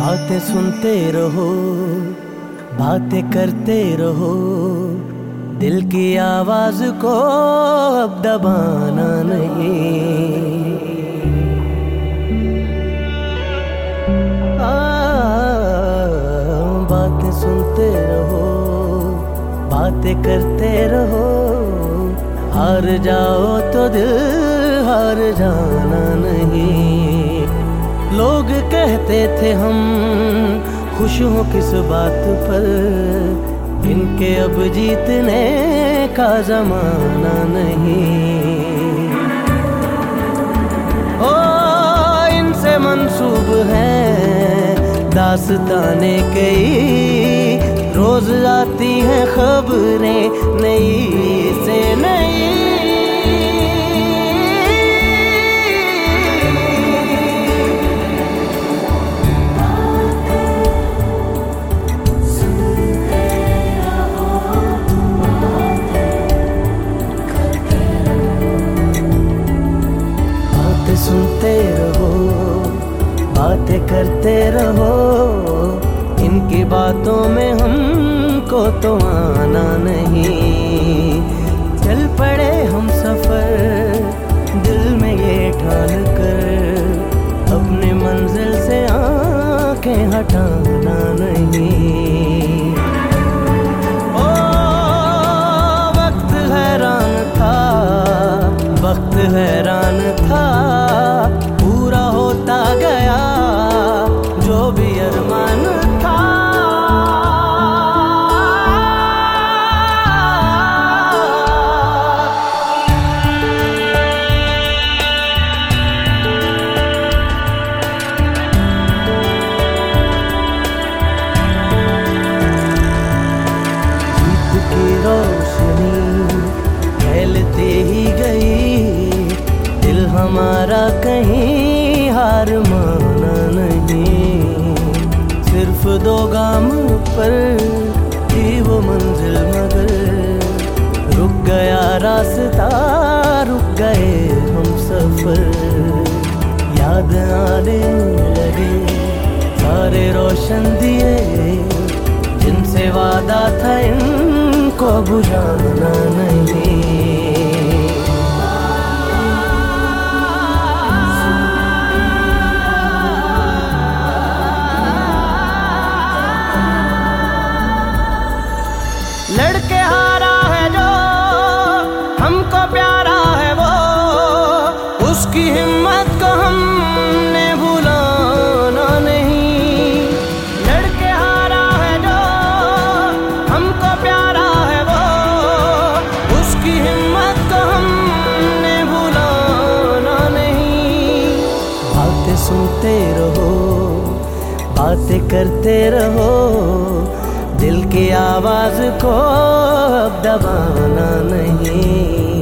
बातें सुनते रहो, बातें करते रहो, दिल की आवाज को अब दबाना नहीं। बातें सुनते रहो, बातें करते रहो, हार जाओ तो दिल हार जाना नहीं। लोग कहते थे हम खुश हो किस बात पर, इनके अब जीतने का जमाना नहीं। ओ इनसे मंसूब है दास्ताने कई, रोज आती हैं खबरें नई से नई। सुनते रहो, बातें करते रहो, इनकी बातों में हमको तो आना नहीं। चल पड़े हम सफर दिल में ये ठान कर, अपने मंजिल से आंखें हटाना नहीं। ओ वक्त हैरान था, वक्त हैरान था, पूरा होता गया जो भी अरमान था। जीत की रोशनी फैलते ही गई, दिल हमारा कहीं हार माना नहीं। सिर्फ दो गाम पर थी वो मंजिल, मगर रुक गया रास्ता, रुक गए हम सफर। याद आने लगे सारे रोशन दिए, जिनसे वादा था इनको बुझाना नहीं। लड़के हारा है जो हमको प्यारा है वो, उसकी हिम्मत को हमने भुलाना नहीं। लड़के हारा है जो हमको प्यारा है वो, उसकी हिम्मत को हमने भुलाना नहीं। बातें सुनते रहो, बातें करते रहो, दिल की आवाज को अब दबाना नहीं।